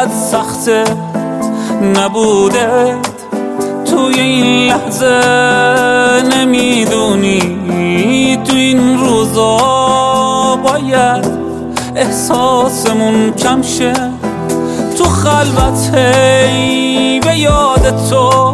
چقدر سخته نبوده توی این لحظه. نمیدونی تو این روزا باید احساسمون کم شه. تو خلوت هی به یاد تو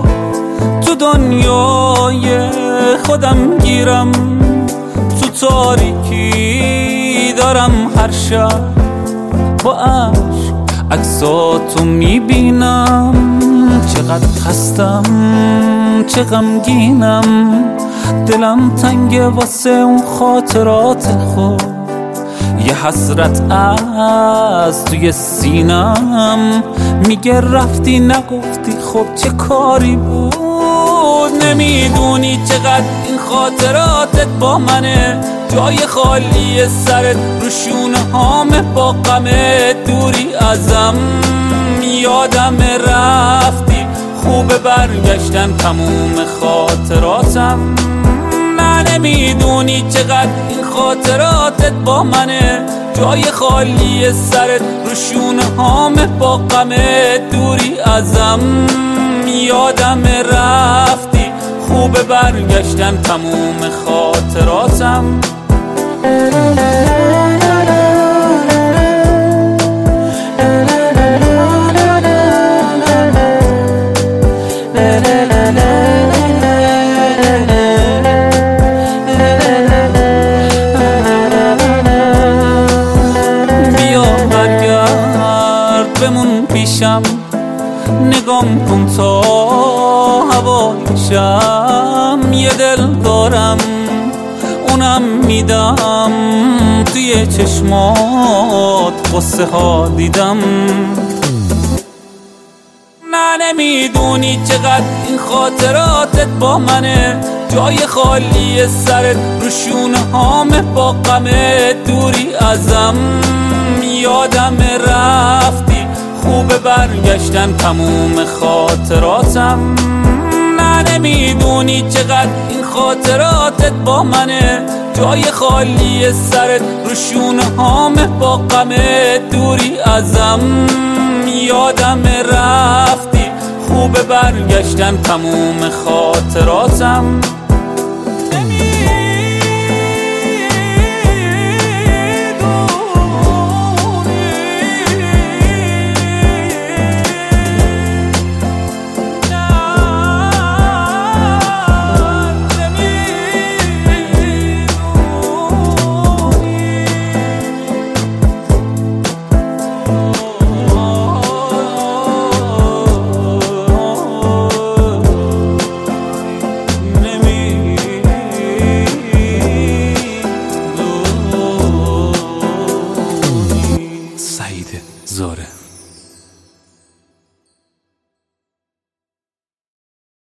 دنیای خودم گیرم. تو تاریکی دارم هر شب با عشق عکساتو میبینم. چقدر خستم چه غمگینم، دلم تنگه واسه اون خاطرات خود. یه حسرت از توی سینم میگه رفتی نگفتی خب چه کاری بود. نمیدونی چقدر این خاطراتت با منه، جای خالی سرت رو شونه هامه با غمه. دوری ازم یادم رفتی، خوبه برگشتن تموم خاطراتم. نه نمیدونی چقدر این خاطراتت با منه، جای خالی سرت رو شونه هامه با غمه. دوری ازم یادم رفتی، خوبه برگشتن تموم خاطراتم. بمون پیشم نگام کن تا هوایشم. یه دل دارم اونم میدم، توی چشمات قصه ها دیدم. نه نمیدونی چقدر این خاطراتت با منه، جای خالی سرت رو شونه هامه با غمه. دوری ازم یادم رفتی، خوبه برگشتن تموم خاطراتم. نه نمیدونی چقدر این خاطراتت با منه، جای خالی سرت رو شونه هامه با غمه. دوری ازم یادم رفتی، خوبه برگشتن تموم خاطراتم.